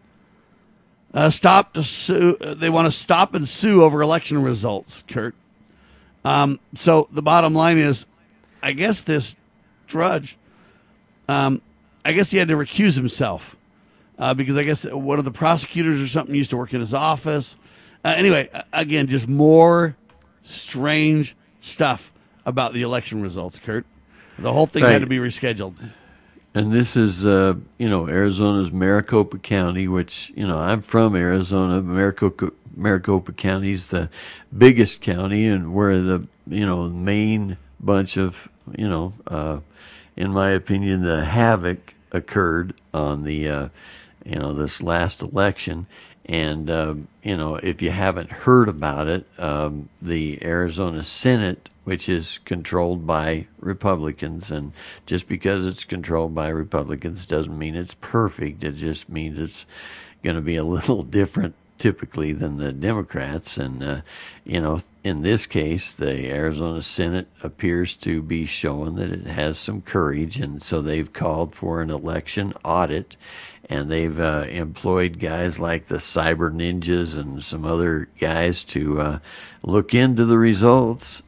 uh, stop to sue. Uh, they want to stop and sue over election results, Kurt. Um, so the bottom line is, I guess this Drudge, um, I guess he had to recuse himself. Uh, because I guess one of the prosecutors or something used to work in his office. Uh, anyway, again, just more strange stuff about the election results, Kurt. The whole thing right. had to be rescheduled. And this is, uh, you know, Arizona's Maricopa County, which, you know, I'm from Arizona. Maricopa, Maricopa County is the biggest county and where the, you know, main bunch of, you know, uh, in my opinion, the havoc occurred on the, uh, you know, this last election. And, um, you know, if you haven't heard about it, um, the Arizona Senate, which is controlled by Republicans, and just because it's controlled by Republicans doesn't mean it's perfect. It just means it's going to be a little different typically than the Democrats. And, uh, you know, in this case, the Arizona Senate appears to be showing that it has some courage. And so they've called for an election audit. And they've uh, employed guys like the Cyber Ninjas and some other guys to uh, look into the results.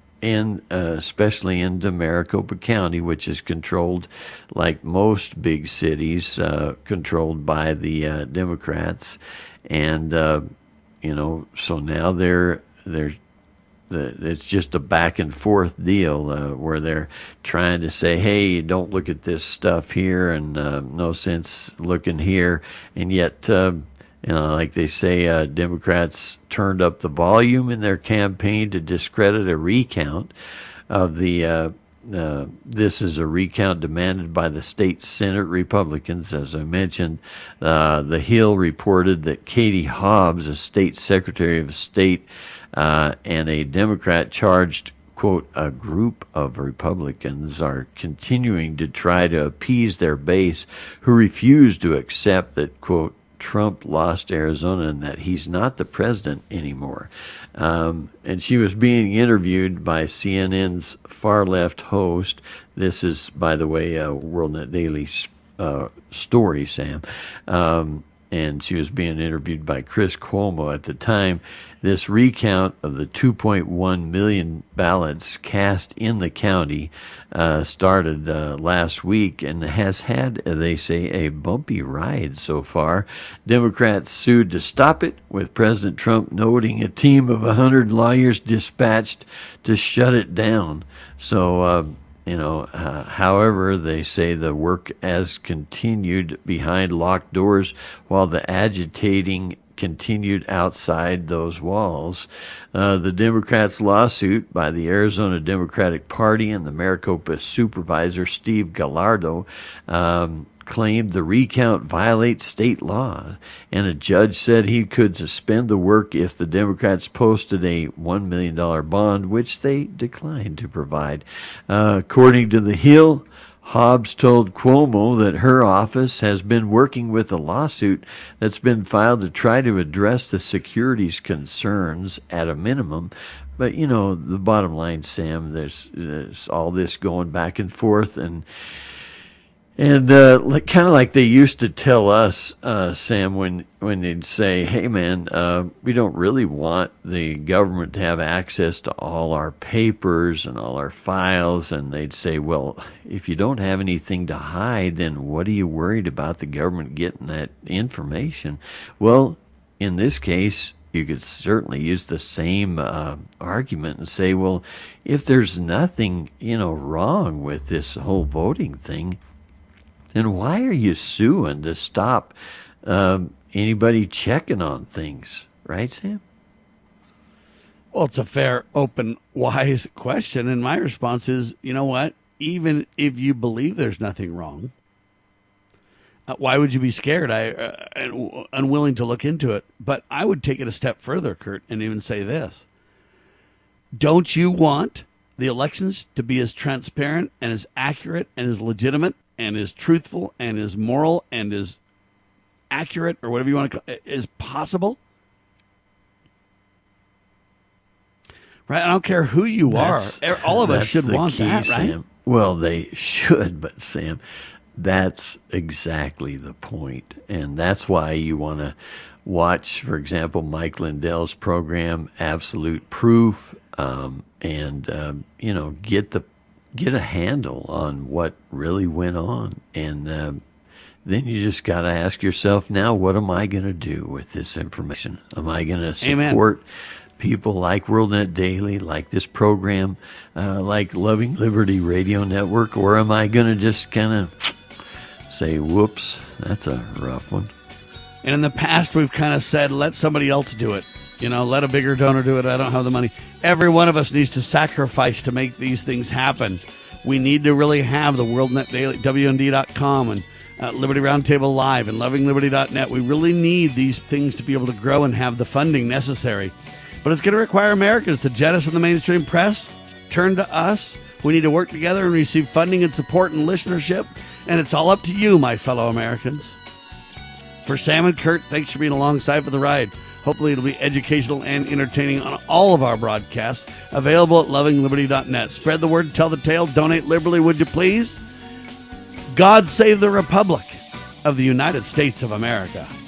And uh, especially into Maricopa County, which is controlled, like most big cities, uh, controlled by the uh, Democrats, and uh, you know, so now they're they're it's just a back and forth deal uh, where they're trying to say, hey, don't look at this stuff here, and uh, no sense looking here, and yet. Uh, You know, like they say, uh, Democrats turned up the volume in their campaign to discredit a recount of the, uh, uh, this is a recount demanded by the state Senate Republicans. As I mentioned, uh, The Hill reported that Katie Hobbs, a state secretary of state, uh, and a Democrat charged, quote, a group of Republicans are continuing to try to appease their base who refuse to accept that, quote, Trump lost Arizona and that he's not the president anymore. Um, and she was being interviewed by C N N's far-left host. This is, by the way, a WorldNet Daily uh, story, Sam. Um, and she was being interviewed by Chris Cuomo at the time. This recount of the two point one million ballots cast in the county uh, started uh, last week and has had, they say, a bumpy ride so far. Democrats sued to stop it, with President Trump noting a team of one hundred lawyers dispatched to shut it down. So, uh, you know, uh, however, they say the work has continued behind locked doors while the agitating continued outside those walls. Uh, the Democrats' lawsuit by the Arizona Democratic Party and the Maricopa supervisor, Steve Gallardo, um, claimed the recount violates state law, and a judge said he could suspend the work if the Democrats posted a one million dollars bond, which they declined to provide. Uh, according to The Hill, Hobbs told Cuomo that her office has been working with a lawsuit that's been filed to try to address the security's concerns at a minimum. But, you know, the bottom line, Sam, there's, there's all this going back and forth, and And uh, like, kind of like they used to tell us, uh, Sam, when when they'd say, hey, man, uh, we don't really want the government to have access to all our papers and all our files. And they'd say, well, if you don't have anything to hide, then what are you worried about the government getting that information? Well, in this case, you could certainly use the same uh, argument and say, well, if there's nothing, you know, wrong with this whole voting thing, then why are you suing to stop um, anybody checking on things? Right, Sam? Well, it's a fair, open, wise question. And my response is, you know what? Even if you believe there's nothing wrong, uh, why would you be scared? I uh, and unwilling to look into it. But I would take it a step further, Kurt, and even say this. Don't you want the elections to be as transparent and as accurate and as legitimate and as truthful and as moral and as accurate, or whatever you want to call it, as possible? Right? I don't care who you that's, are. All of us should want key, that, right? Sam. Well, they should, but Sam, that's exactly the point. And that's why you want to watch, for example, Mike Lindell's program, Absolute Proof, um, and, um, you know, get the get a handle on what really went on. And uh, then you just got to ask yourself, now, what am I going to do with this information? Am I going to support Amen. people like WorldNet Daily, like this program, uh, like Loving Liberty Radio Network, or am I going to just kind of say, whoops, that's a rough one? And in the past, we've kind of said, let somebody else do it. You know, let a bigger donor do it. I don't have the money. Every one of us needs to sacrifice to make these things happen. We need to really have the WorldNet Daily, W N D dot com, and uh, Liberty Roundtable Live, and Loving Liberty dot net. We really need these things to be able to grow and have the funding necessary. But it's going to require Americans to jettison the mainstream press, turn to us. We need to work together and receive funding and support and listenership. And it's all up to you, my fellow Americans. For Sam and Kurt, thanks for being alongside for the ride. Hopefully it'll be educational and entertaining on all of our broadcasts. Available at loving liberty dot net. Spread the word, tell the tale, donate liberally, would you please? God save the Republic of the United States of America.